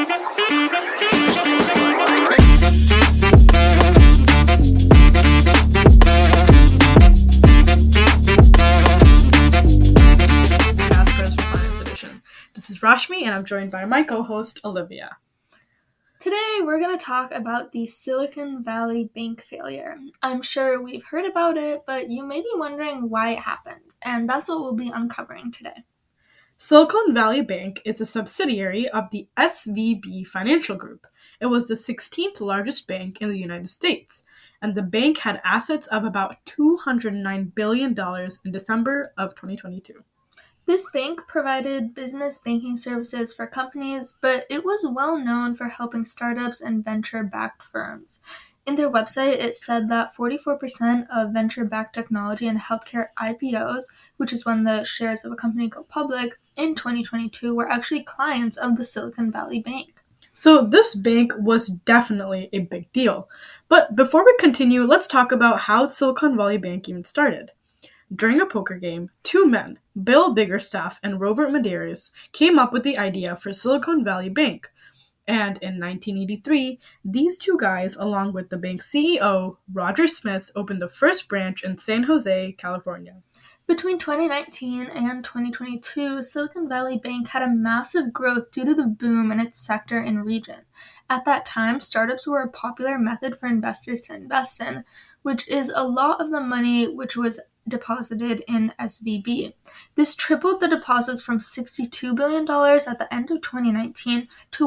This is Rashmi, and I'm joined by my co-host, Olivia. Today, we're going to talk about the Silicon Valley Bank failure. I'm sure we've heard about it, but you may be wondering why it happened, and that's what we'll be uncovering today. Silicon Valley Bank is a subsidiary of the SVB Financial Group. It was the 16th largest bank in the United States, and the bank had assets of about $209 billion in December of 2022. This bank provided business banking services for companies, but it was well known for helping startups and venture-backed firms. In their website, it said that 44% of venture-backed technology and healthcare IPOs, which is when the shares of a company go public, in 2022 were actually clients of the Silicon Valley Bank. So this bank was definitely a big deal. But before we continue, let's talk about how Silicon Valley Bank even started. During a poker game, two men, Bill Biggerstaff and Robert Medeiros, came up with the idea for Silicon Valley Bank. And in 1983, these two guys, along with the bank's CEO, Roger Smith, opened the first branch in San Jose, California. Between 2019 and 2022, Silicon Valley Bank had a massive growth due to the boom in its sector and region. At that time, startups were a popular method for investors to invest in, which is a lot of the money which was deposited in SVB. This tripled the deposits from $62 billion at the end of 2019 to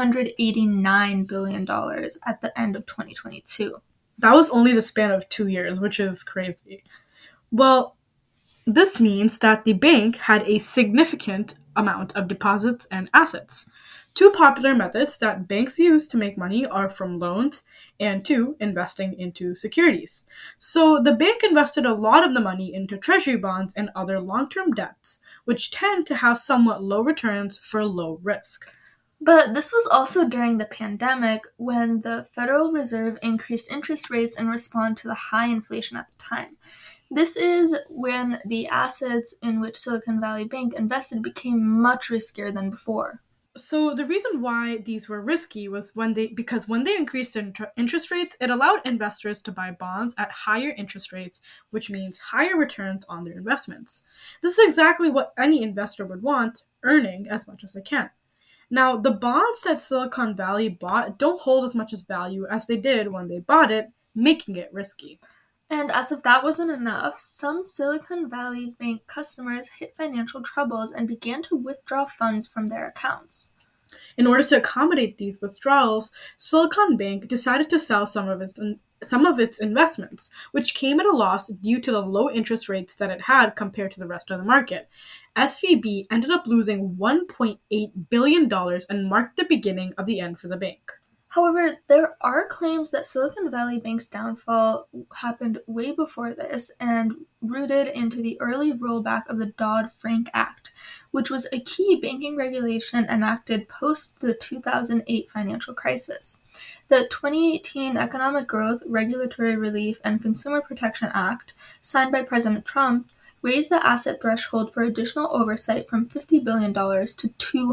$189 billion at the end of 2022. That was only the span of 2 years, which is crazy. Well, this means that the bank had a significant amount of deposits and assets. Two popular methods that banks use to make money are from loans and two, investing into securities. So the bank invested a lot of the money into treasury bonds and other long-term debts, which tend to have somewhat low returns for low risk. But this was also during the pandemic when the Federal Reserve increased interest rates in response to the high inflation at the time. This is when the assets in which Silicon Valley Bank invested became much riskier than before. So the reason why these were risky was because when they increased interest rates, it allowed investors to buy bonds at higher interest rates, which means higher returns on their investments. This is exactly what any investor would want, earning as much as they can. Now, the bonds that Silicon Valley bought don't hold as much as value as they did when they bought it, making it risky. And as if that wasn't enough, some Silicon Valley Bank customers hit financial troubles and began to withdraw funds from their accounts. In order to accommodate these withdrawals, Silicon Bank decided to sell some of its investments, which came at a loss due to the low interest rates that it had compared to the rest of the market. SVB ended up losing $1.8 billion and marked the beginning of the end for the bank. However, there are claims that Silicon Valley Bank's downfall happened way before this and rooted into the early rollback of the Dodd-Frank Act, which was a key banking regulation enacted post the 2008 financial crisis. The 2018 Economic Growth, Regulatory Relief, and Consumer Protection Act, signed by President Trump, raised the asset threshold for additional oversight from $50 billion to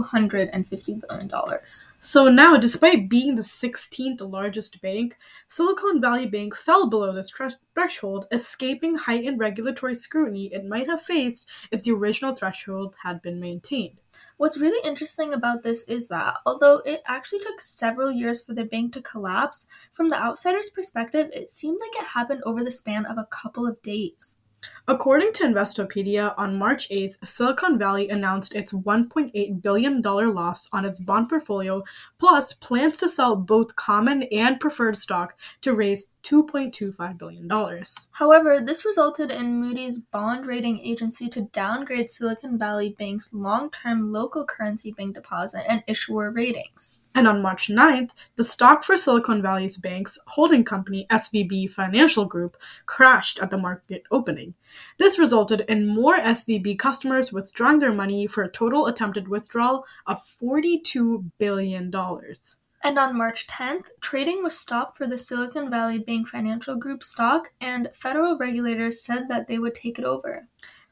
$250 billion. So now, despite being the 16th largest bank, Silicon Valley Bank fell below this threshold, escaping heightened regulatory scrutiny it might have faced if the original threshold had been maintained. What's really interesting about this is that, although it actually took several years for the bank to collapse, from the outsider's perspective, it seemed like it happened over the span of a couple of days. According to Investopedia, on March 8th, Silicon Valley announced its $1.8 billion loss on its bond portfolio, plus plans to sell both common and preferred stock to raise $2.25 billion. However, this resulted in Moody's bond rating agency to downgrade Silicon Valley Bank's long-term local currency bank deposit and issuer ratings. And on March 9th, the stock for Silicon Valley Bank's holding company, SVB Financial Group, crashed at the market opening. This resulted in more SVB customers withdrawing their money for a total attempted withdrawal of $42 billion. And on March 10th, trading was stopped for the Silicon Valley Bank Financial Group stock, and federal regulators said that they would take it over.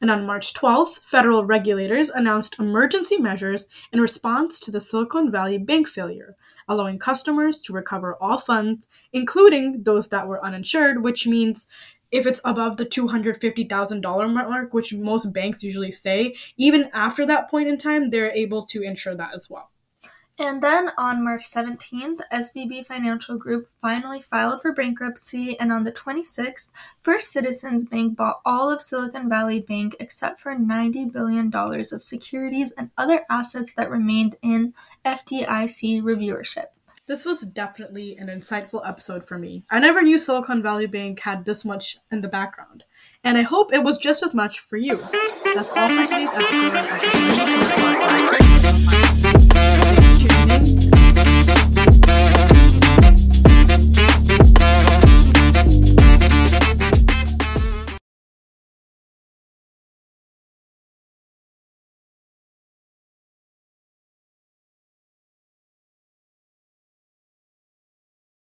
And on March 12th, federal regulators announced emergency measures in response to the Silicon Valley Bank failure, allowing customers to recover all funds, including those that were uninsured, which means if it's above the $250,000 mark, which most banks usually say, even after that point in time, they're able to insure that as well. And then on March 17th, SVB Financial Group finally filed for bankruptcy, and on the 26th, First Citizens Bank bought all of Silicon Valley Bank except for $90 billion of securities and other assets that remained in FDIC reviewership. This was definitely an insightful episode for me. I never knew Silicon Valley Bank had this much in the background, and I hope it was just as much for you. That's all for today's episode.